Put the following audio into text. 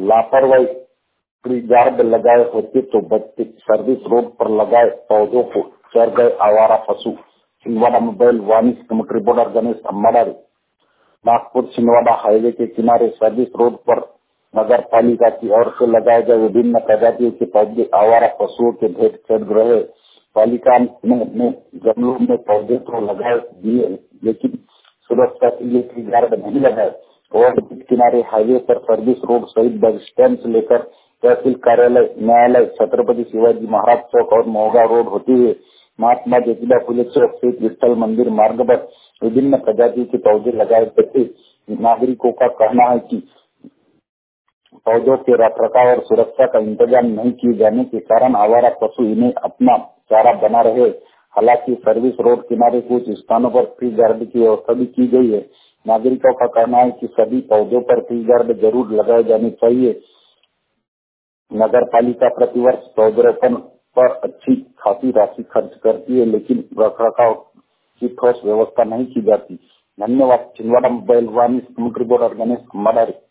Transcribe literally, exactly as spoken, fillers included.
लापरवाही tree guard लगाए होते तो बच्चे सर्विस रोड पर लगाए पौधों को चढ़ गए आवारा पशु। छिंदवाड़ा मोबाइल वानिश committee reporter Ganesh Ambadari. Nagpur Chhindwara highway के किनारे सर्विस रोड पर नगर पालिका की ओर से लगाए गए विभिन्न प्रजातियों के पौधे आवारा पशुओं के भेंट चढ़ रहे। पालिका ने अपने गमलों में पौधे तो लगाए दिए लेकिन सुरक्षा के लिए ट्री गार्ड नहीं लगाए। और किनारे हाईवे पर सर्विस रोड सहित बस स्टैंड से लेकर तहसील कार्यालय, न्यायालय, छत्रपति शिवाजी महाराज चौक और मोहगा रोड होते हुए महात्मा ज्योतिबा फुले चौक स्थित विठल मंदिर मार्ग पर विभिन्न प्रजाति के पौधे लगाए गए थे। नागरिकों का कहना है कि पौधों के रखरखाव और सुरक्षा का इंतजाम नहीं किए जाने के कारण आवारा पशु इन्हें अपना चारा बना रहे। हालांकि सर्विस रोड किनारे कुछ स्थानों पर ट्री गार्ड की व्यवस्था भी की गई है। नागरिकों का कहना है कि सभी पौधों पर ट्री गार्ड जरूर लगाए जाने चाहिए। नगर पालिका प्रतिवर्ष पौधरोपण पर अच्छी खासी राशि खर्च करती है लेकिन रखरखाव की ठोस व्यवस्था नहीं की जाती। धन्यवाद। छिंदवाड़ा मोबाइल वानिश कमेटी रिपोर्टर गणेश अम्बाडारी।